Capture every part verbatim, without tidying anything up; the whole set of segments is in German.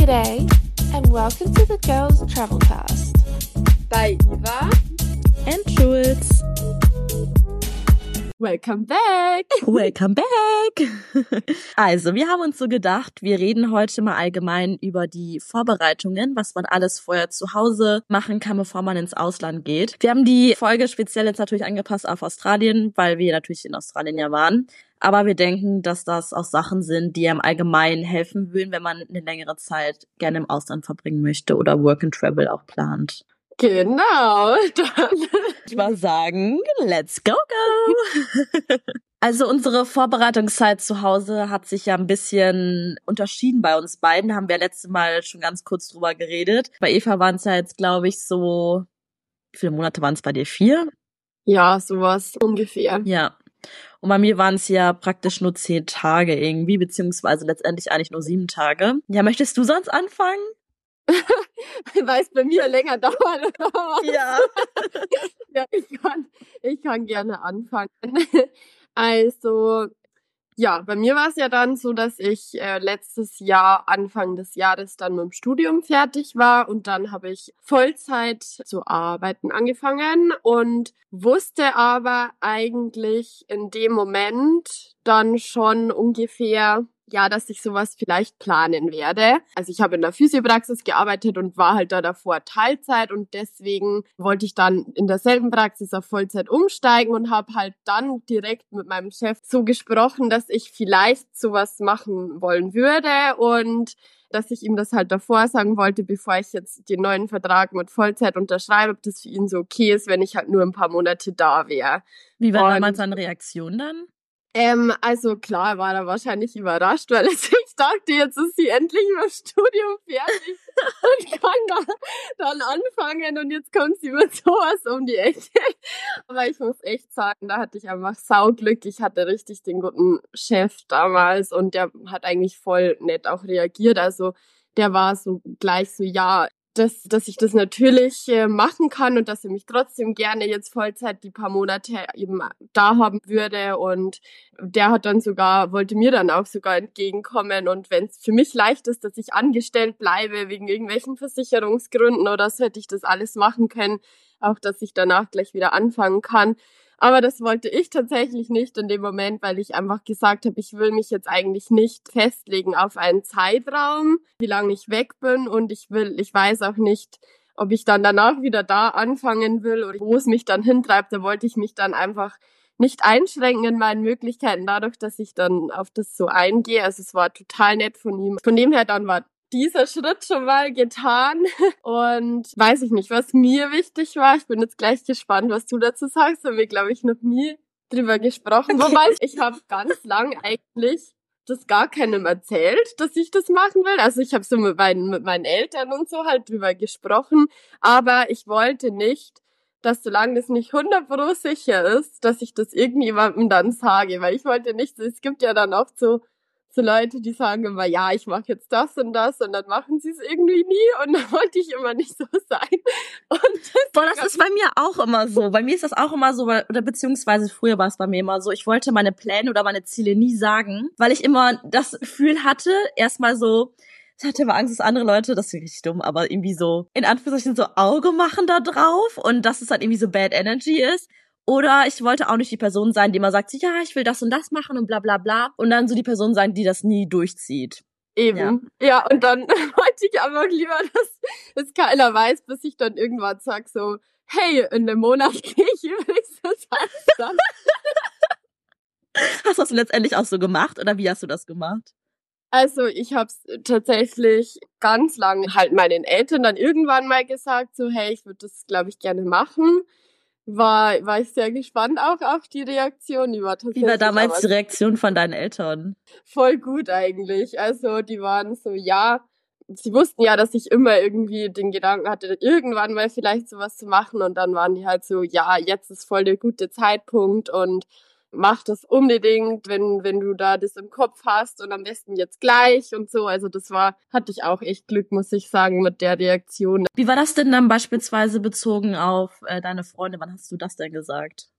G'day and welcome to the Girls Travelcast. Bei Eva and Jules. Welcome back! Welcome back! Also, wir haben uns so gedacht, wir reden heute mal allgemein über die Vorbereitungen, was man alles vorher zu Hause machen kann, bevor man ins Ausland geht. Wir haben die Folge speziell jetzt natürlich angepasst auf Australien, weil wir natürlich in Australien ja waren. Aber wir denken, dass das auch Sachen sind, die einem allgemein helfen würden, wenn man eine längere Zeit gerne im Ausland verbringen möchte oder Work and Travel auch plant. Genau, dann ich mal sagen, let's go, go! Also unsere Vorbereitungszeit zu Hause hat sich ja ein bisschen unterschieden bei uns beiden. Haben wir letztes Mal schon ganz kurz drüber geredet. Bei Eva waren es ja jetzt, glaube ich, so, wie viele Monate waren es bei dir? Vier? Ja, sowas ungefähr. Ja. Und bei mir waren es ja praktisch nur zehn Tage irgendwie, beziehungsweise letztendlich eigentlich nur sieben Tage. Ja, möchtest du sonst anfangen? Weil es bei mir länger dauert oder was? Ja. Ja, ich kann, ich kann gerne anfangen. Also, ja, bei mir war es ja dann so, dass ich äh, letztes Jahr, Anfang des Jahres dann mit dem Studium fertig war und dann habe ich Vollzeit zu arbeiten angefangen und wusste aber eigentlich in dem Moment dann schon ungefähr, ja, dass ich sowas vielleicht planen werde. Also ich habe in der Physiopraxis gearbeitet und war halt da davor Teilzeit und deswegen wollte ich dann in derselben Praxis auf Vollzeit umsteigen und habe halt dann direkt mit meinem Chef so gesprochen, dass ich vielleicht sowas machen wollen würde und dass ich ihm das halt davor sagen wollte, bevor ich jetzt den neuen Vertrag mit Vollzeit unterschreibe, ob das für ihn so okay ist, wenn ich halt nur ein paar Monate da wäre. Wie war und damals seine Reaktion dann? Ähm, also klar, war er wahrscheinlich überrascht, weil ich dachte, jetzt ist sie endlich mit dem Studium fertig und kann da, dann anfangen und jetzt kommt sie mit sowas um die Ecke. Aber ich muss echt sagen, da hatte ich einfach Sauglück. Ich hatte richtig den guten Chef damals und der hat eigentlich voll nett auch reagiert. Also der war so gleich so, ja, dass, dass ich das natürlich äh, machen kann und dass er mich trotzdem gerne jetzt Vollzeit die paar Monate eben da haben würde und der hat dann sogar, wollte mir dann auch sogar entgegenkommen und wenn es für mich leicht ist, dass ich angestellt bleibe wegen irgendwelchen Versicherungsgründen oder so, hätte ich das alles machen können, auch dass ich danach gleich wieder anfangen kann. Aber das wollte ich tatsächlich nicht in dem Moment, weil ich einfach gesagt habe, ich will mich jetzt eigentlich nicht festlegen auf einen Zeitraum, wie lange ich weg bin und ich will, ich weiß auch nicht, ob ich dann danach wieder da anfangen will oder wo es mich dann hintreibt. Da wollte ich mich dann einfach nicht einschränken in meinen Möglichkeiten, dadurch, dass ich dann auf das so eingehe. Also es war total nett von ihm. Von dem her dann war dieser Schritt schon mal getan und weiß ich nicht, was mir wichtig war. Ich bin jetzt gleich gespannt, was du dazu sagst. Haben wir, glaube ich, noch nie drüber gesprochen. Wobei, ich habe ganz lang eigentlich das gar keinem erzählt, dass ich das machen will. Also ich habe so mit meinen, mit meinen Eltern und so halt drüber gesprochen, aber ich wollte nicht, dass solange das nicht hundert Prozent sicher ist, dass ich das irgendjemandem dann sage, weil ich wollte nicht, es gibt ja dann oft so so Leute, die sagen immer, ja, ich mache jetzt das und das und dann machen sie es irgendwie nie und dann wollte ich immer nicht so sein. Und das, Boah, das ist bei mir auch immer so. Bei mir ist das auch immer so, oder beziehungsweise früher war es bei mir immer so, ich wollte meine Pläne oder meine Ziele nie sagen, weil ich immer das Gefühl hatte, erstmal so, ich hatte immer Angst, dass andere Leute, das ist richtig dumm, aber irgendwie so, in Anführungszeichen so Auge machen da drauf und dass es halt irgendwie so Bad Energy ist. Oder ich wollte auch nicht die Person sein, die immer sagt, so, ja, ich will das und das machen und bla bla bla. Und dann so die Person sein, die das nie durchzieht. Eben. Ja, ja und dann wollte ich einfach lieber, dass es keiner weiß, bis ich dann irgendwann sag so, hey, in einem Monat gehe ich übrigens das Ausland. Hast du das letztendlich auch so gemacht oder wie hast du das gemacht? Also ich habe es tatsächlich ganz lange halt meinen Eltern dann irgendwann mal gesagt, so hey, ich würde das, glaube ich, gerne machen. War, war ich sehr gespannt auch auf die Reaktion. Die war tatsächlich Wie war damals die Reaktion von deinen Eltern? Voll gut eigentlich. Also die waren so, ja, sie wussten ja, dass ich immer irgendwie den Gedanken hatte, irgendwann mal vielleicht sowas zu machen und dann waren die halt so, ja, jetzt ist voll der gute Zeitpunkt und mach das unbedingt, wenn wenn du da das im Kopf hast und am besten jetzt gleich und so. Also das war, hatte ich auch echt Glück, muss ich sagen, mit der Reaktion. Wie war das denn dann beispielsweise bezogen auf äh, deine Freunde? Wann hast du das denn gesagt?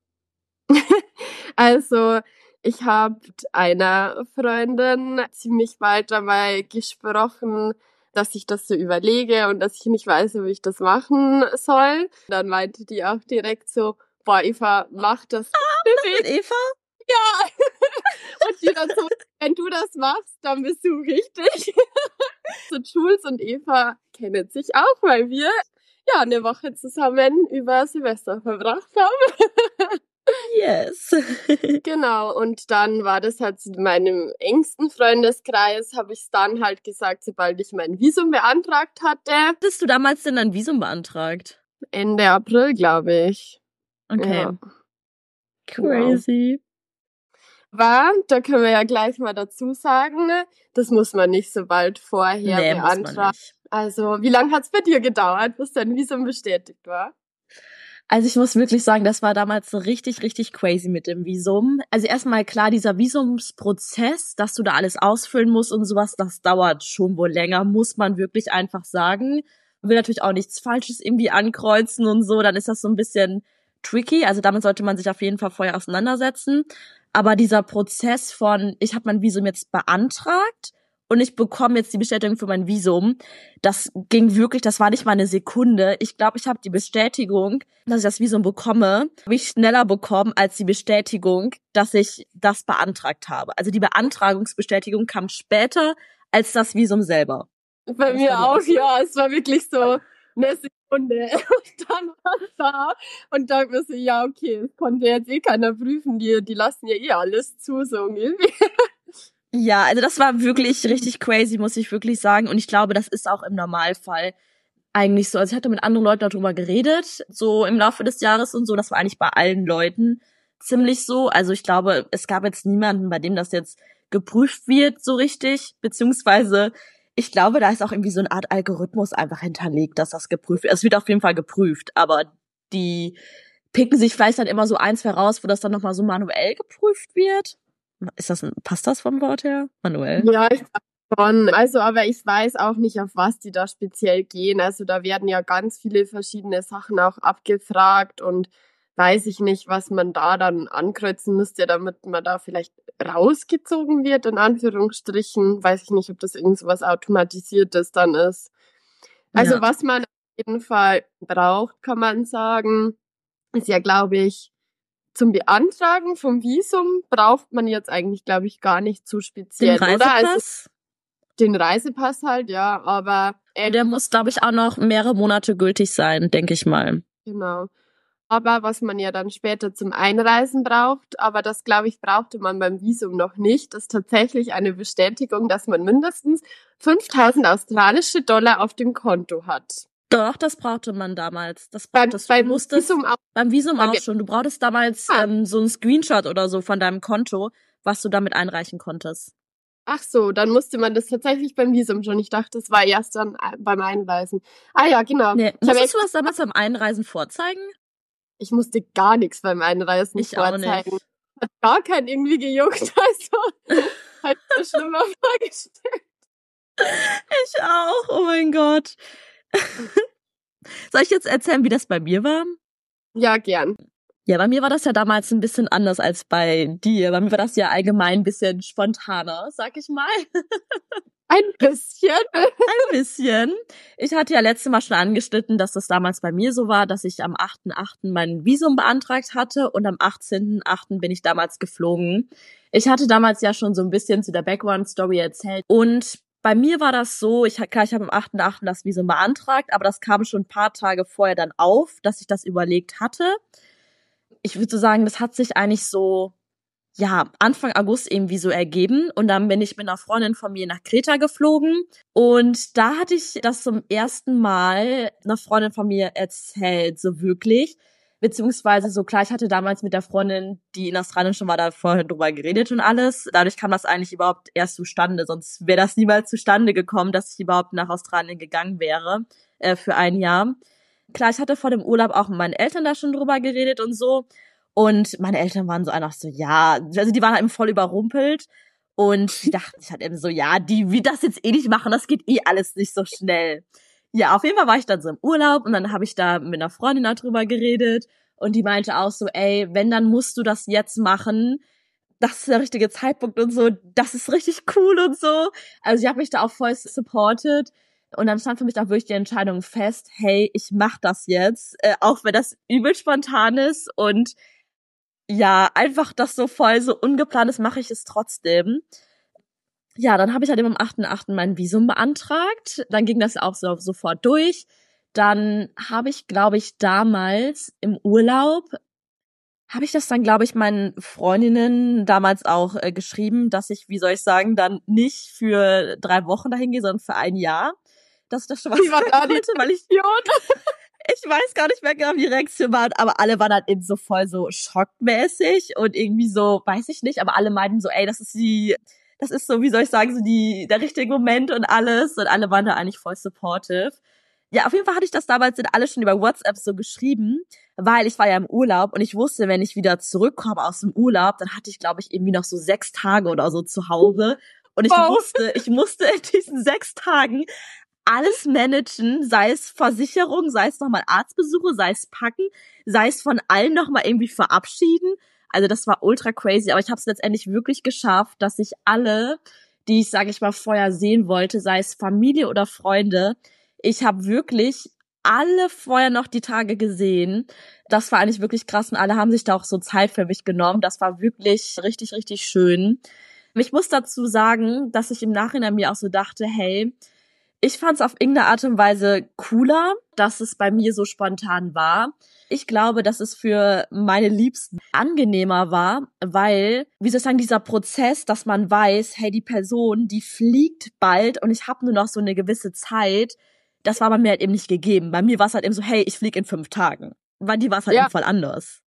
Also ich habe einer Freundin ziemlich bald dabei gesprochen, dass ich das so überlege und dass ich nicht weiß, wie ich das machen soll. Dann meinte die auch direkt so, boah, Eva, mach das. Mit Eva? Und die dann so, wenn du das machst, dann besuche ich dich. So Jules und Eva kennen sich auch, weil wir ja eine Woche zusammen über Silvester verbracht haben. Yes. Genau, und dann war das halt in meinem engsten Freundeskreis, habe ich es dann halt gesagt, sobald ich mein Visum beantragt hatte. Hattest du damals denn ein Visum beantragt? Ende April, glaube ich. Okay. Ja. Crazy. War, da können wir ja gleich mal dazu sagen, das muss man nicht so bald vorher Nee, muss man beantragen. nicht. Also, wie lange hat's bei dir gedauert, bis dein Visum bestätigt war? Also ich muss wirklich sagen, das war damals so richtig, richtig crazy mit dem Visum. Also erstmal klar, dieser Visumsprozess, dass du da alles ausfüllen musst und sowas, das dauert schon wohl länger, muss man wirklich einfach sagen. Man will natürlich auch nichts Falsches irgendwie ankreuzen und so, dann ist das so ein bisschen tricky. Also damit sollte man sich auf jeden Fall vorher auseinandersetzen. Aber dieser Prozess von, ich habe mein Visum jetzt beantragt und ich bekomme jetzt die Bestätigung für mein Visum, das ging wirklich, das war nicht mal eine Sekunde. Ich glaube, ich habe die Bestätigung, dass ich das Visum bekomme, habe ich schneller bekommen als die Bestätigung, dass ich das beantragt habe. Also die Beantragungsbestätigung kam später als das Visum selber. Bei Das mir war auch, die ja. Es war wirklich so eine Sekunde. Und dann war es da. Und dachte mir so, ja, okay, das konnte jetzt eh keiner prüfen. Die, die lassen ja eh alles zu, so irgendwie. Ja, also das war wirklich richtig crazy, muss ich wirklich sagen. Und ich glaube, das ist auch im Normalfall eigentlich so. Also ich hatte mit anderen Leuten darüber geredet, so im Laufe des Jahres und so. Das war eigentlich bei allen Leuten ziemlich so. Also ich glaube, es gab jetzt niemanden, bei dem das jetzt geprüft wird so richtig. Beziehungsweise, ich glaube, da ist auch irgendwie so eine Art Algorithmus einfach hinterlegt, dass das geprüft wird. Es wird auf jeden Fall geprüft, aber die picken sich vielleicht dann immer so eins heraus, wo das dann nochmal so manuell geprüft wird. Ist das ein, passt das vom Wort her? Manuell? Ja, ich glaube schon. Also, aber ich weiß auch nicht, auf was die da speziell gehen. Also, da werden ja ganz viele verschiedene Sachen auch abgefragt und weiß ich nicht, was man da dann ankreuzen müsste, damit man da vielleicht rausgezogen wird, in Anführungsstrichen. Weiß ich nicht, ob das irgend so was Automatisiertes dann ist. Also, Ja. was man auf jeden Fall braucht, kann man sagen, ist ja, glaube ich, zum Beantragen vom Visum braucht man jetzt eigentlich, glaube ich, gar nicht so speziell, Den oder? Also Reisepass? den Reisepass halt, ja, aber äh, Der muss, glaube ich, auch noch mehrere Monate gültig sein, denke ich mal. genau. Aber was man ja dann später zum Einreisen braucht, aber das, glaube ich, brauchte man beim Visum noch nicht, ist tatsächlich eine Bestätigung, dass man mindestens fünftausend australische Dollar auf dem Konto hat. Doch, das brauchte man damals. Das Beim, brauchtest beim du. Musstest, Visum auch. beim Visum Beim auch Vi- schon. Du brauchtest damals Ah. ähm, so ein Screenshot oder so von deinem Konto, was du damit einreichen konntest. Ach so, dann musste man das tatsächlich beim Visum schon. Ich dachte, das war erst dann äh, beim Einreisen. Ah ja, genau. Nee, Ich, hab musstest jetzt, du das damals beim Einreisen vorzeigen? ich musste gar nichts beim Einreisen Ich auch vorzeigen. nicht. Hat gar keinen irgendwie gejuckt. Also, halt mir schlimmer vorgestellt. Ich auch, oh mein Gott. Soll ich jetzt erzählen, wie das bei mir war? Ja, gern. Ja, bei mir war das ja damals ein bisschen anders als bei dir. Bei mir war das ja allgemein ein bisschen spontaner, sag ich mal. Ein bisschen. Ein bisschen. Ich hatte ja letztes Mal schon angeschnitten, dass das damals bei mir so war, dass ich am achten achten mein Visum beantragt hatte und am achtzehnten achten bin ich damals geflogen. Ich hatte damals ja schon so ein bisschen zu der Background-Story erzählt und bei mir war das so, ich, klar, ich habe am achten achten das Visum beantragt, aber das kam schon ein paar Tage vorher dann auf, dass ich das überlegt hatte. Ich würde so sagen, das hat sich eigentlich so, ja, Anfang August irgendwie so ergeben. Und dann bin ich mit einer Freundin von mir nach Kreta geflogen. Und da hatte ich das zum ersten Mal einer Freundin von mir erzählt, so wirklich. Beziehungsweise so klar, ich hatte damals mit der Freundin, die in Australien schon war, da vorher drüber geredet und alles. Dadurch kam das eigentlich überhaupt erst zustande. Sonst wäre das niemals zustande gekommen, dass ich überhaupt nach Australien gegangen wäre äh, für ein Jahr. Klar, ich hatte vor dem Urlaub auch mit meinen Eltern da schon drüber geredet und so. Und meine Eltern waren so einfach so, ja, also die waren halt eben voll überrumpelt. Und die dachten sich halt eben so, ja, die wie das jetzt eh nicht machen, das geht eh alles nicht so schnell. Ja, auf jeden Fall war ich dann so im Urlaub und dann habe ich da mit einer Freundin darüber geredet. Und die meinte auch so, ey, wenn, dann musst du das jetzt machen. Das ist der richtige Zeitpunkt und so. Das ist richtig cool und so. Also ich habe mich da auch voll supported. Und dann stand für mich auch wirklich die Entscheidung fest, hey, ich mach das jetzt, äh, auch wenn das übel spontan ist und ja, einfach das so voll so ungeplant ist, mache ich es trotzdem. Ja, dann habe ich halt eben am achten achten mein Visum beantragt. Dann ging das auch so sofort durch. Dann habe ich, glaube ich, damals im Urlaub, habe ich das dann, glaube ich, meinen Freundinnen damals auch äh, geschrieben, dass ich, wie soll ich sagen, dann nicht für drei Wochen dahin gehe, sondern für ein Jahr. Dass ich das schon was Wie war da die wollte, weil ich Ich weiß gar nicht mehr genau, wie die Reaktion war, aber alle waren halt eben so voll so schockmäßig und irgendwie so, weiß ich nicht, aber alle meinten so, ey, das ist die, das ist so, wie soll ich sagen, so die, der richtige Moment und alles und alle waren da eigentlich voll supportive. Ja, auf jeden Fall hatte ich das damals in alle schon über WhatsApp so geschrieben, weil ich war ja im Urlaub und ich wusste, wenn ich wieder zurückkomme aus dem Urlaub, dann hatte ich, glaube ich, irgendwie noch so sechs Tage oder so zu Hause und ich Wow. wusste, ich musste in diesen sechs Tagen alles managen, sei es Versicherung, sei es nochmal Arztbesuche, sei es packen, sei es von allen nochmal irgendwie verabschieden. Also das war ultra crazy, aber ich habe es letztendlich wirklich geschafft, dass ich alle, die ich, sage ich mal, vorher sehen wollte, sei es Familie oder Freunde, ich habe wirklich alle vorher noch die Tage gesehen. Das war eigentlich wirklich krass und alle haben sich da auch so Zeit für mich genommen. Das war wirklich richtig, richtig schön. Ich muss dazu sagen, dass ich im Nachhinein mir auch so dachte, hey, ich fand es auf irgendeine Art und Weise cooler, dass es bei mir so spontan war. Ich glaube, dass es für meine Liebsten angenehmer war, weil, wie soll ich sagen, dieser Prozess, dass man weiß, hey, die Person, die fliegt bald und ich habe nur noch so eine gewisse Zeit, das war bei mir halt eben nicht gegeben. Bei mir war es halt eben so, hey, ich fliege in fünf Tagen. Bei dir war es halt Ja. eben voll anders.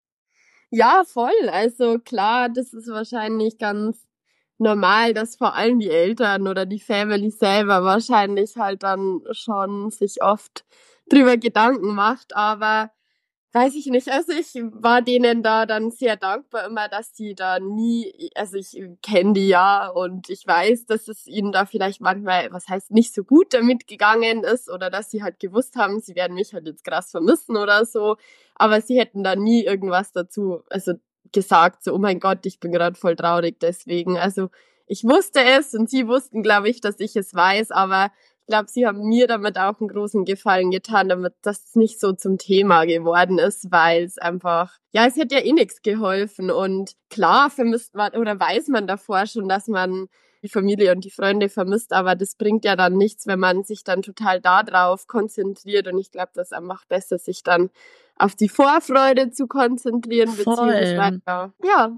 Ja, voll. Also klar, das ist wahrscheinlich ganz normal, dass vor allem die Eltern oder die Family selber wahrscheinlich halt dann schon sich oft drüber Gedanken macht, aber weiß ich nicht, also ich war denen da dann sehr dankbar immer, dass die da nie, also ich kenne die ja und ich weiß, dass es ihnen da vielleicht manchmal, was heißt, nicht so gut damit gegangen ist oder dass sie halt gewusst haben, sie werden mich halt jetzt krass vermissen oder so, aber sie hätten da nie irgendwas dazu, also gesagt, so, oh mein Gott, ich bin gerade voll traurig deswegen. Also ich wusste es und sie wussten, glaube ich, dass ich es weiß, aber ich glaube, sie haben mir damit auch einen großen Gefallen getan, damit das nicht so zum Thema geworden ist, weil es einfach, ja, es hätte ja eh nichts geholfen und klar vermisst man oder weiß man davor schon, dass man die Familie und die Freunde vermisst, aber das bringt ja dann nichts, wenn man sich dann total darauf konzentriert und ich glaube, das ist einfach besser, sich dann auf die Vorfreude zu konzentrieren, Voll. beziehungsweise, ja.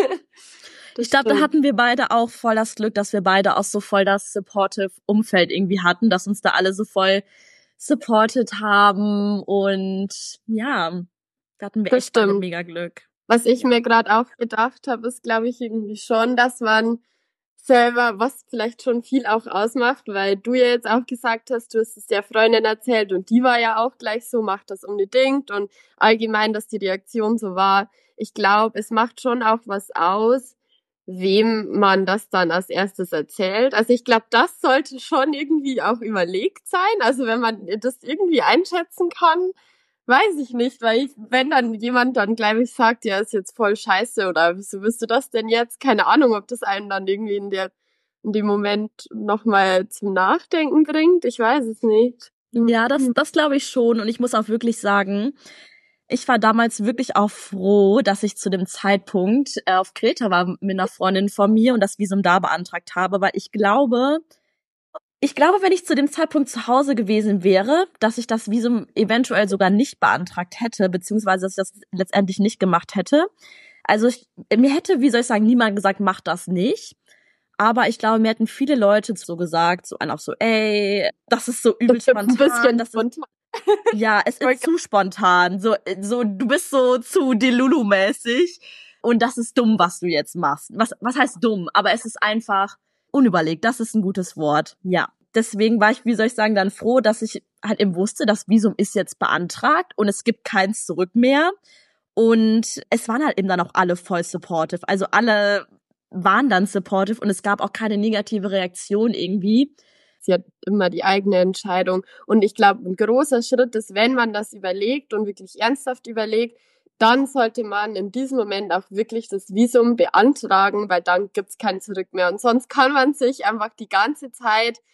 Ich glaube, da hatten wir beide auch voll das Glück, dass wir beide auch so voll das supportive Umfeld irgendwie hatten, dass uns da alle so voll supported haben und ja, da hatten wir Das echt alle stimmt. mega Glück. Was ich mir gerade auch gedacht habe, ist, glaube ich, irgendwie schon, dass man selber, was vielleicht schon viel auch ausmacht, weil du ja jetzt auch gesagt hast, du hast es der Freundin erzählt und die war ja auch gleich so, macht das unbedingt und allgemein, dass die Reaktion so war. Ich glaube, es macht schon auch was aus, wem man das dann als erstes erzählt. Also ich glaube, das sollte schon irgendwie auch überlegt sein. Also wenn man das irgendwie einschätzen kann, weiß ich nicht, weil ich, wenn dann jemand dann gleich sagt, ja, ist jetzt voll scheiße oder wieso wirst du das denn jetzt? Keine Ahnung, ob das einen dann irgendwie in der in dem Moment nochmal zum Nachdenken bringt. Ich weiß es nicht. Ja, das, das glaube ich schon. Und ich muss auch wirklich sagen, ich war damals wirklich auch froh, dass ich zu dem Zeitpunkt äh, auf Kreta war mit einer Freundin von mir und das Visum da beantragt habe, weil ich glaube, ich glaube, wenn ich zu dem Zeitpunkt zu Hause gewesen wäre, dass ich das Visum eventuell sogar nicht beantragt hätte, beziehungsweise dass ich das letztendlich nicht gemacht hätte. Also ich, mir hätte, wie soll ich sagen, niemand gesagt, mach das nicht. Aber ich glaube, mir hätten viele Leute so gesagt, so einfach so, ey, das ist so übel spontan. Ein bisschen das ist, spontan. Ja, es ist zu spontan. So, so, du bist so zu Delulu-mäßig. Und das ist dumm, was du jetzt machst. Was, was heißt dumm? Aber es ist einfach unüberlegt. Das ist ein gutes Wort. Ja. Deswegen war ich, wie soll ich sagen, dann froh, dass ich halt eben wusste, das Visum ist jetzt beantragt und es gibt keins zurück mehr. Und es waren halt eben dann auch alle voll supportive. Also alle waren dann supportive und es gab auch keine negative Reaktion irgendwie. Sie hat immer die eigene Entscheidung. Und ich glaube, ein großer Schritt ist, wenn man das überlegt und wirklich ernsthaft überlegt, dann sollte man in diesem Moment auch wirklich das Visum beantragen, weil dann gibt's kein Zurück mehr. Und sonst kann man sich einfach die ganze Zeit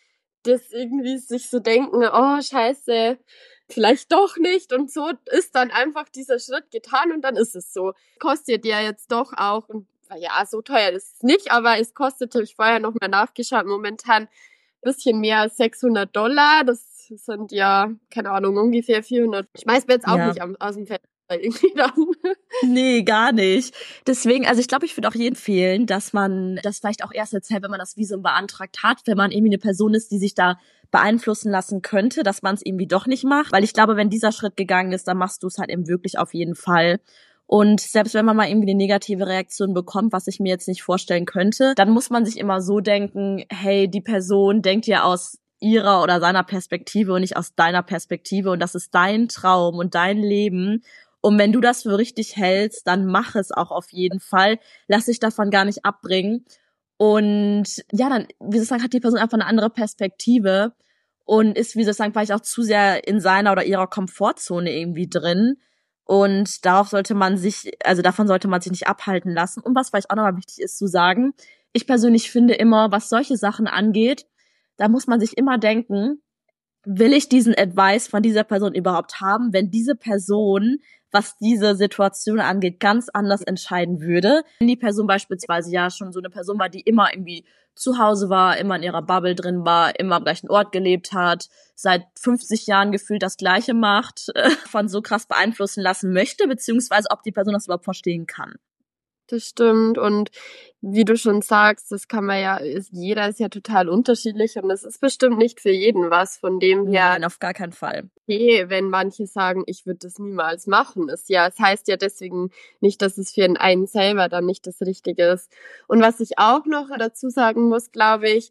das irgendwie sich so denken, oh scheiße, vielleicht doch nicht. Und so ist dann einfach dieser Schritt getan und dann ist es so. Kostet ja jetzt doch auch, ja, so teuer ist es nicht, aber es kostet, habe ich vorher noch mal nachgeschaut, momentan ein bisschen mehr als sechshundert Dollar. Das sind ja, keine Ahnung, ungefähr vierhundert. Ich weiß mir jetzt auch Ja. nicht am, aus dem Fenster irgendwie dann. Nee, gar nicht. Deswegen, also ich glaube, ich würde auch jedem empfehlen, dass man das vielleicht auch erst erzählt, wenn man das Visum beantragt hat, wenn man irgendwie eine Person ist, die sich da beeinflussen lassen könnte, dass man es irgendwie doch nicht macht. Weil ich glaube, wenn dieser Schritt gegangen ist, dann machst du es halt eben wirklich auf jeden Fall. Und selbst wenn man mal irgendwie eine negative Reaktion bekommt, was ich mir jetzt nicht vorstellen könnte, dann muss man sich immer so denken, hey, die Person denkt ja aus ihrer oder seiner Perspektive und nicht aus deiner Perspektive und das ist dein Traum und dein Leben. Und wenn du das für richtig hältst, dann mach es auch auf jeden Fall. Lass dich davon gar nicht abbringen. Und ja, dann, wie soll ich sagen, hat die Person einfach eine andere Perspektive und ist, wie soll ich sagen, vielleicht auch zu sehr in seiner oder ihrer Komfortzone irgendwie drin. Und darauf sollte man sich, also davon sollte man sich nicht abhalten lassen. Und was vielleicht auch nochmal wichtig ist zu sagen, ich persönlich finde immer, was solche Sachen angeht, da muss man sich immer denken, will ich diesen Advice von dieser Person überhaupt haben, wenn diese Person, was diese Situation angeht, ganz anders entscheiden würde. Wenn die Person beispielsweise ja schon so eine Person war, die immer irgendwie zu Hause war, immer in ihrer Bubble drin war, immer am gleichen Ort gelebt hat, seit fünfzig Jahren gefühlt das Gleiche macht, von so krass beeinflussen lassen möchte, beziehungsweise ob die Person das überhaupt verstehen kann. Das stimmt und wie du schon sagst, das kann man ja, ist, jeder ist ja total unterschiedlich und das ist bestimmt nicht für jeden was, von dem her. Nein, auf gar keinen Fall. Okay, wenn manche sagen, ich würde das niemals machen, ist ja, es heißt ja deswegen nicht, dass es für einen selber dann nicht das Richtige ist. Und was ich auch noch dazu sagen muss, glaube ich,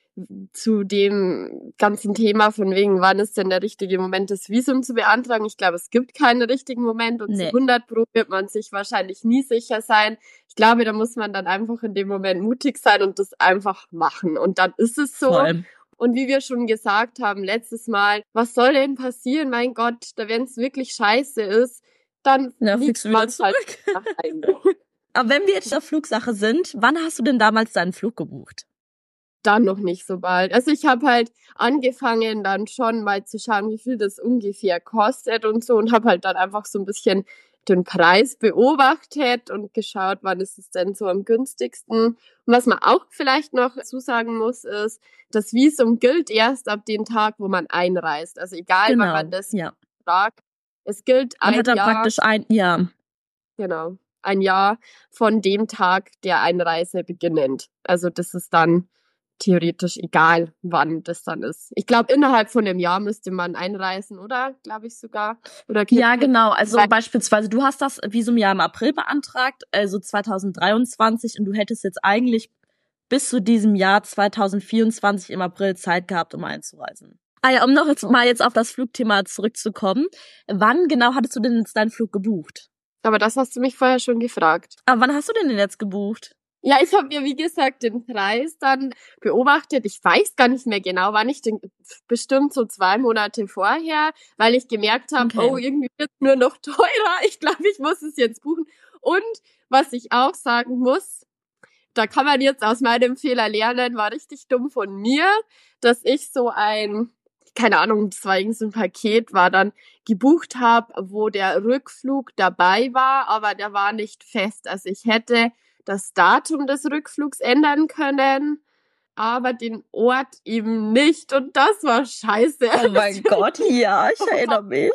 zu dem ganzen Thema von wegen, wann ist denn der richtige Moment, das Visum zu beantragen. Ich glaube, es gibt keinen richtigen Moment und Nee. zu hundert Pro wird man sich wahrscheinlich nie sicher sein. Ich glaube, da muss man dann einfach in dem Moment mutig sein und das einfach machen. Und dann ist es so. Voll. Und wie wir schon gesagt haben letztes Mal, was soll denn passieren? Mein Gott, da wenn es wirklich scheiße ist, dann Ja, fliegt fliegst du wieder man zurück. halt nach Hause. Aber wenn wir jetzt auf Flugsache sind, wann hast du denn damals deinen Flug gebucht? Dann noch nicht so bald. Also ich habe halt angefangen dann schon mal zu schauen, wie viel das ungefähr kostet und so und habe halt dann einfach so ein bisschen den Preis beobachtet und geschaut, wann ist es denn so am günstigsten. Und was man auch vielleicht noch zusagen muss, ist, das Visum gilt erst ab dem Tag, wo man einreist. Also egal, Genau, wann man das ja. fragt. Es gilt Man ein hat dann Jahr, praktisch ein, ja, genau, ein Jahr von dem Tag der Einreise beginnend. Also das ist dann theoretisch egal, wann das dann ist. Ich glaube, innerhalb von einem Jahr müsste man einreisen, oder? Glaube ich sogar. Oder ja, genau. Also Weil- beispielsweise, du hast das Visum ja im April beantragt, also zwanzig dreiundzwanzig, und du hättest jetzt eigentlich bis zu diesem Jahr zwanzig vierundzwanzig im April Zeit gehabt, um einzureisen. Ah ja, um noch jetzt mal jetzt auf das Flugthema zurückzukommen. Wann genau hattest du denn jetzt deinen Flug gebucht? Aber das hast du mich vorher schon gefragt. Aber wann hast du denn den jetzt gebucht? Ja, ich habe mir, wie gesagt, den Preis dann beobachtet. Ich weiß gar nicht mehr genau, wann ich den, bestimmt so zwei Monate vorher, weil ich gemerkt habe, Okay. oh, irgendwie wird es nur noch teurer. Ich glaube, ich muss es jetzt buchen. Und was ich auch sagen muss, da kann man jetzt aus meinem Fehler lernen, war richtig dumm von mir, dass ich so ein, keine Ahnung, das war irgend so ein Paket, war dann gebucht habe, wo der Rückflug dabei war, aber der war nicht fest. Also ich hätte das Datum des Rückflugs ändern können, aber den Ort eben nicht. Und das war scheiße. Oh mein Gott, ja, ich erinnere mich.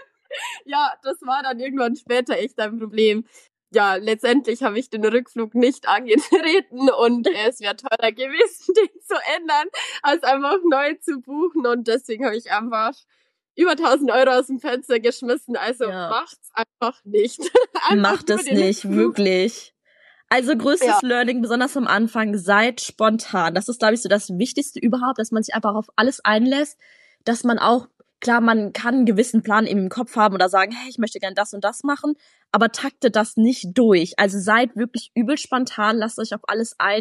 Ja, das war dann irgendwann später echt ein Problem. Ja, letztendlich habe ich den Rückflug nicht angetreten und es wäre teurer gewesen, den zu ändern, als einfach neu zu buchen. Und deswegen habe ich einfach über tausend Euro aus dem Fenster geschmissen. Also Ja. macht's einfach nicht. Einfach Macht nur es den nicht, Flug. wirklich. Also größtes Ja. Learning, besonders am Anfang, seid spontan. Das ist, glaube ich, so das Wichtigste überhaupt, dass man sich einfach auf alles einlässt, dass man auch, klar, man kann einen gewissen Plan im Kopf haben oder sagen, hey, ich möchte gern das und das machen, aber taktet das nicht durch. Also seid wirklich übel spontan, lasst euch auf alles ein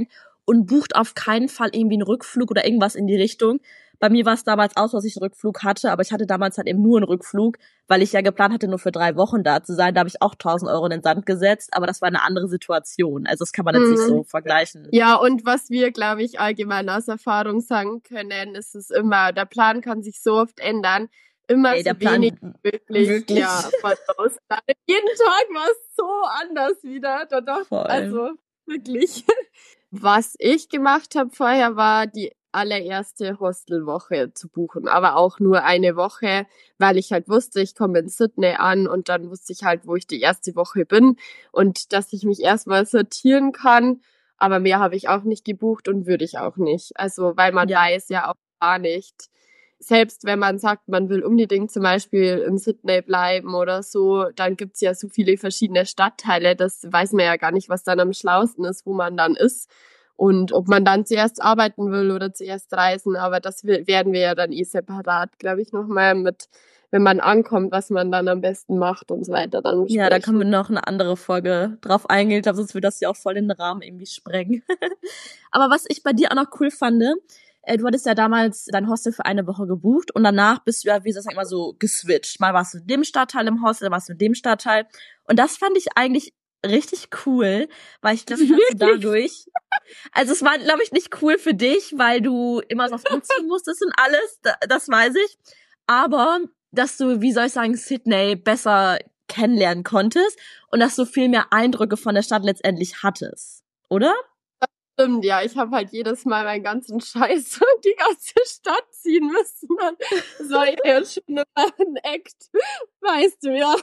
und bucht auf keinen Fall irgendwie einen Rückflug oder irgendwas in die Richtung. Bei mir war es damals auch so, dass ich einen Rückflug hatte, aber ich hatte damals halt eben nur einen Rückflug, weil ich ja geplant hatte, nur für drei Wochen da zu sein. Da habe ich auch tausend Euro in den Sand gesetzt, aber das war eine andere Situation. Also das kann man jetzt Mhm. nicht so vergleichen. Ja, und was wir, glaube ich, allgemein aus Erfahrung sagen können, ist es immer, der Plan kann sich so oft ändern, immer Ey, der so Plan- wenig möglich. wirklich. Ja, von außen. Jeden Tag war es so anders wieder. Da dachte, Voll. also wirklich. Was ich gemacht habe vorher, war die allererste Hostelwoche zu buchen, aber auch nur eine Woche, weil ich halt wusste, ich komme in Sydney an und dann wusste ich halt, wo ich die erste Woche bin und dass ich mich erstmal sortieren kann, aber mehr habe ich auch nicht gebucht und würde ich auch nicht. Also, weil man Ja. weiß ja auch gar nicht, selbst wenn man sagt, man will unbedingt zum Beispiel in Sydney bleiben oder so, dann gibt's ja so viele verschiedene Stadtteile, das weiß man ja gar nicht, was dann am schlausten ist, wo man dann ist. Und ob man dann zuerst arbeiten will oder zuerst reisen, aber das werden wir ja dann eh separat, glaube ich, nochmal mit, wenn man ankommt, was man dann am besten macht und so weiter. Dann Ja, da besprechen. können wir noch eine andere Folge drauf eingehen, ich glaube, sonst würde das ja auch voll den Rahmen irgendwie sprengen. Aber was ich bei dir auch noch cool fand, äh, du hattest ja damals dein Hostel für eine Woche gebucht und danach bist du ja, wie gesagt, immer so geswitcht. Mal warst du in dem Stadtteil im Hostel, dann warst du in dem Stadtteil. Und das fand ich eigentlich richtig cool, weil ich glaube, dass du dadurch, also es war, glaube ich, nicht cool für dich, weil du immer was umziehen musstest und alles, da- das weiß ich, aber dass du, wie soll ich sagen, Sydney besser kennenlernen konntest und dass du viel mehr Eindrücke von der Stadt letztendlich hattest, oder? Stimmt, ja, ich habe halt jedes Mal meinen ganzen Scheiß und die ganze Stadt ziehen müssen. Das war ja schon immer ein Act, weißt du, ja.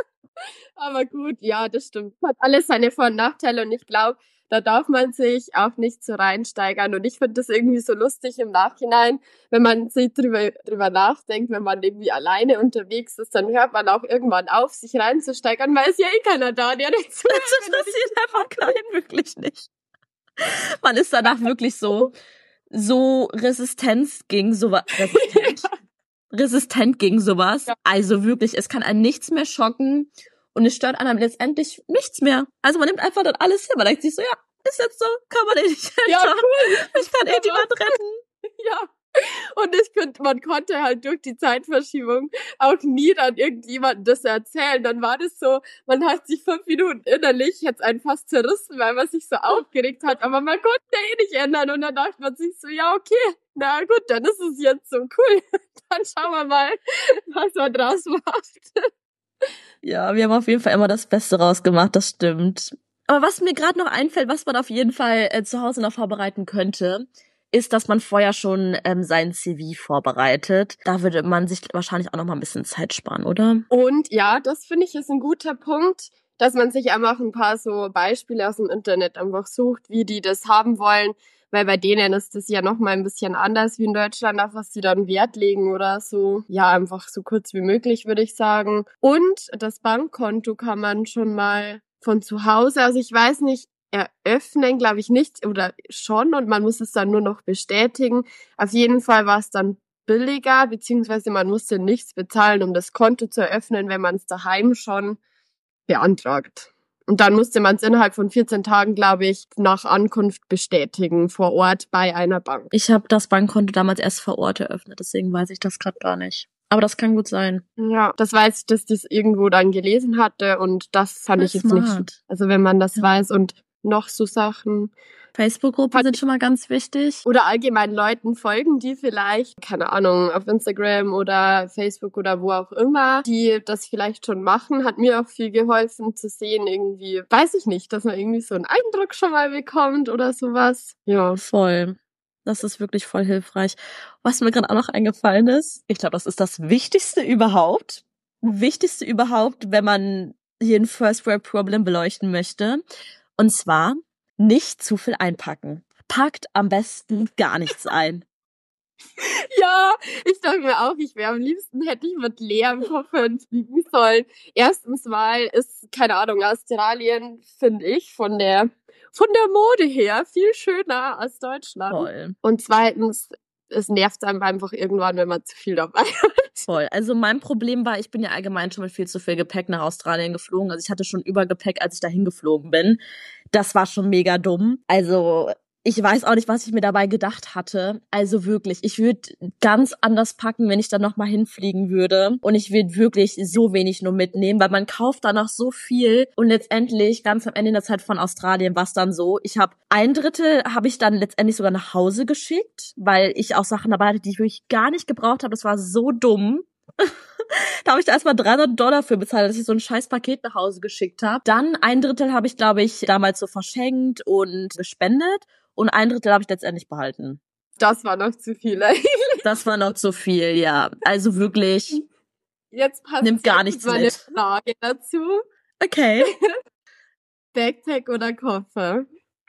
Aber gut, ja, das stimmt. Hat alles seine Vor- und Nachteile und ich glaube, da darf man sich auch nicht so reinsteigern. Und ich finde das irgendwie so lustig im Nachhinein, wenn man sich drüber, drüber nachdenkt, wenn man irgendwie alleine unterwegs ist, dann hört man auch irgendwann auf, sich reinzusteigern, weil es ja eh keiner da, der nicht zuhört. Das interessiert einfach keinen, wirklich nicht. Man ist danach wirklich so, so Resistenz gegen sowas, resistent, resistent gegen sowas. Ja. Also wirklich, es kann einen nichts mehr schocken und es stört einem letztendlich nichts mehr. Also man nimmt einfach dann alles hin, man denkt sich so, ja, ist jetzt so, kann man eh nicht Ja, ändern. cool. Ich kann eh niemand retten. Ja. Und ich könnte, man konnte halt durch die Zeitverschiebung auch nie dann irgendjemandem das erzählen. Dann war das so, man hat sich fünf Minuten innerlich jetzt einen fast zerrissen, weil man sich so aufgeregt hat, aber man konnte ja eh nicht ändern. Und dann dachte man sich so, ja, okay, na gut, dann ist es jetzt so cool. Dann schauen wir mal, was man draus macht. Ja, wir haben auf jeden Fall immer das Beste rausgemacht, das stimmt. Aber was mir gerade noch einfällt, was man auf jeden Fall äh, zu Hause noch vorbereiten könnte, ist, dass man vorher schon ähm, sein C V vorbereitet. Da würde man sich wahrscheinlich auch noch mal ein bisschen Zeit sparen, oder? Und ja, das finde ich ist ein guter Punkt, dass man sich einfach ein paar so Beispiele aus dem Internet einfach sucht, wie die das haben wollen, weil bei denen ist das ja noch mal ein bisschen anders wie in Deutschland, auf was sie dann Wert legen oder so. Ja, einfach so kurz wie möglich, würde ich sagen. Und das Bankkonto kann man schon mal von zu Hause, also ich weiß nicht, eröffnen, glaube ich nicht, oder schon, und man muss es dann nur noch bestätigen. Auf jeden Fall war es dann billiger, beziehungsweise man musste nichts bezahlen, um das Konto zu eröffnen, wenn man es daheim schon beantragt. Und dann musste man es innerhalb von vierzehn Tagen, glaube ich, nach Ankunft bestätigen, vor Ort bei einer Bank. Ich habe das Bankkonto damals erst vor Ort eröffnet, deswegen weiß ich das gerade gar nicht. Aber das kann gut sein. Ja, das weiß ich, dass ich das irgendwo dann gelesen hatte und das fand ich jetzt nicht. Smart. Also wenn man das Ja. weiß und noch so Sachen. Facebook-Gruppen Hat- sind schon mal ganz wichtig. Oder allgemein Leuten folgen, die vielleicht, keine Ahnung, auf Instagram oder Facebook oder wo auch immer, die das vielleicht schon machen, hat mir auch viel geholfen zu sehen, irgendwie, weiß ich nicht, dass man irgendwie so einen Eindruck schon mal bekommt oder sowas. Ja. Voll. Das ist wirklich voll hilfreich. Was mir gerade auch noch eingefallen ist, ich glaube, das ist das Wichtigste überhaupt. Wichtigste überhaupt, wenn man hier ein First World Problem beleuchten möchte. Und zwar nicht zu viel einpacken. Packt am besten gar nichts ein. Ja, ich dachte mir auch, ich wäre am liebsten, hätte ich mit leeren Koffern fliegen sollen. Erstens mal ist, keine Ahnung, Australien, finde ich, von der, von der Mode her viel schöner als Deutschland. Voll. Und zweitens, es nervt einem einfach irgendwann, wenn man zu viel dabei hat. Voll. Also mein Problem war, ich bin ja allgemein schon mit viel zu viel Gepäck nach Australien geflogen. Also ich hatte schon Übergepäck, als ich dahin geflogen bin. Das war schon mega dumm. Also ich weiß auch nicht, was ich mir dabei gedacht hatte. Also wirklich, ich würde ganz anders packen, wenn ich dann nochmal hinfliegen würde. Und ich würde wirklich so wenig nur mitnehmen, weil man kauft danach so viel. Und letztendlich, ganz am Ende in der Zeit von Australien, war es dann so, ich habe ein Drittel habe ich dann letztendlich sogar nach Hause geschickt, weil ich auch Sachen dabei hatte, die ich wirklich gar nicht gebraucht habe. Das war so dumm. Da habe ich da erstmal dreihundert Dollar für bezahlt, dass ich so ein scheiß Paket nach Hause geschickt habe. Dann ein Drittel habe ich, glaube ich, damals so verschenkt und gespendet. Und ein Drittel habe ich letztendlich behalten. Das war noch zu viel eigentlich. Das war noch zu viel, ja. Also wirklich, Jetzt passt nimmt gar nichts meine mit. Frage dazu. Okay. Backpack oder Koffer?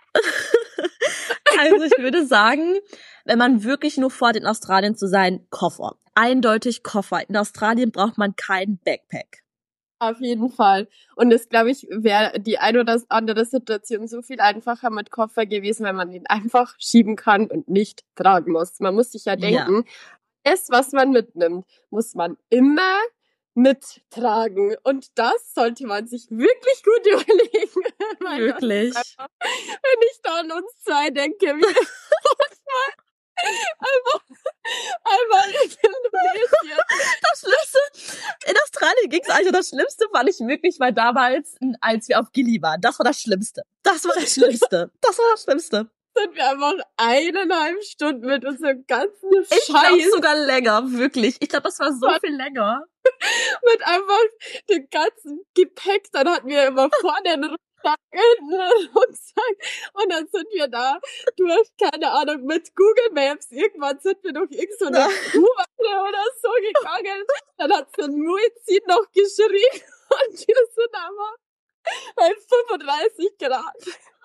Also ich würde sagen, wenn man wirklich nur vorhat, in Australien zu sein, Koffer. Eindeutig Koffer. In Australien braucht man kein Backpack. Auf jeden Fall. Und das, glaube ich, wäre die ein oder andere Situation so viel einfacher mit Koffer gewesen, wenn man ihn einfach schieben kann und nicht tragen muss. Man muss sich ja denken, ja. das, was man mitnimmt, muss man immer mittragen. Und das sollte man sich wirklich gut überlegen. Wirklich. Einfach, wenn ich da an uns zwei denke, wie einfach, einfach in Indonesien. Das Schlimmste, in Australien ging's also das Schlimmste fand ich wirklich, weil damals, als wir auf Gili waren, das war das Schlimmste. Das war das Schlimmste. Das war das Schlimmste. Sind wir einfach eineinhalb Stunden mit unserem ganzen Ich Scheiß. glaube sogar länger, wirklich. Ich glaube, das war so viel länger. Mit einfach dem ganzen Gepäck. Dann hatten wir immer vorne einen Rucksack, hinten einen Rucksack. Und dann sind wir da durch, keine Ahnung, mit Google Maps. Irgendwann sind wir durch irgend so eine U-Bahn oder so gegangen. Dann hat so ein Muezzin noch geschrien. Und wir sind aber bei fünfunddreißig Grad.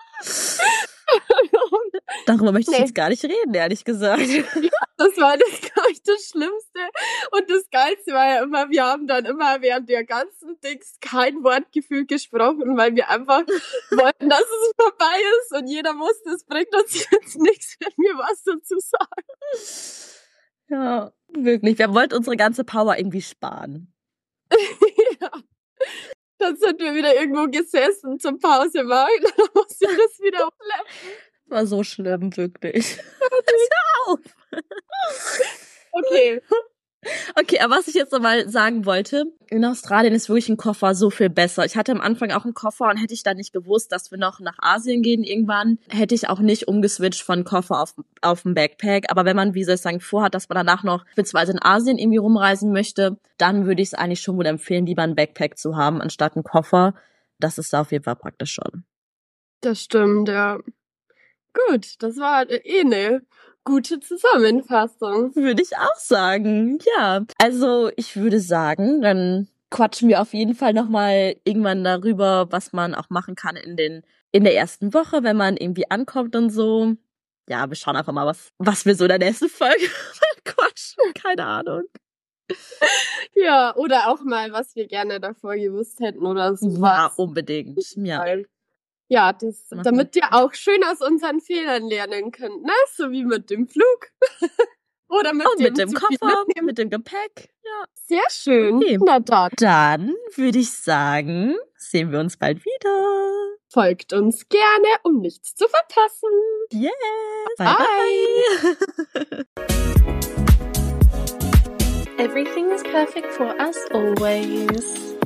Darüber möchte ich Nee. jetzt gar nicht reden, ehrlich gesagt. Das war das, glaube ich, das Schlimmste. Und das Geilste war ja immer, wir haben dann immer während der ganzen Dings kein Wort gefühlt gesprochen, weil wir einfach wollten, dass es vorbei ist. Und jeder wusste, es bringt uns jetzt nichts, wenn wir was dazu sagen. Ja, wirklich. Wir wollten unsere ganze Power irgendwie sparen. Ja. Dann sind wir wieder irgendwo gesessen zum Pause machen. Dann mussten wir das wieder umleppen. War so schlimm, wirklich. Hör auf! Okay. Okay, aber was ich jetzt nochmal sagen wollte, in Australien ist wirklich ein Koffer so viel besser. Ich hatte am Anfang auch einen Koffer und hätte ich da nicht gewusst, dass wir noch nach Asien gehen irgendwann, hätte ich auch nicht umgeswitcht von Koffer auf auf einen Backpack. Aber wenn man, wie soll ich sagen, vorhat, dass man danach noch beispielsweise in Asien irgendwie rumreisen möchte, dann würde ich es eigentlich schon wohl empfehlen, lieber ein Backpack zu haben, anstatt einen Koffer. Das ist da auf jeden Fall praktisch schon. Das stimmt, ja. Gut, das war eh eine gute Zusammenfassung. Würde ich auch sagen, ja. Also ich würde sagen, dann quatschen wir auf jeden Fall nochmal irgendwann darüber, was man auch machen kann in den in der ersten Woche, wenn man irgendwie ankommt und so. Ja, wir schauen einfach mal, was was wir so in der nächsten Folge quatschen. Keine Ahnung. Ja, oder auch mal, was wir gerne davor gewusst hätten oder so. Ja, unbedingt. Ja. Ja, das, Mhm. damit ihr auch schön aus unseren Fehlern lernen könnt, ne? So wie mit dem Flug. Oder mit Und dem, mit dem zu viel Koffer, mitnehmen. mit dem Gepäck. Ja. Sehr schön. Okay. Na dann, Dann würde ich sagen, sehen wir uns bald wieder. folgt uns gerne, um nichts zu verpassen. Yes. Bye. Bye. Everything is perfect for us always.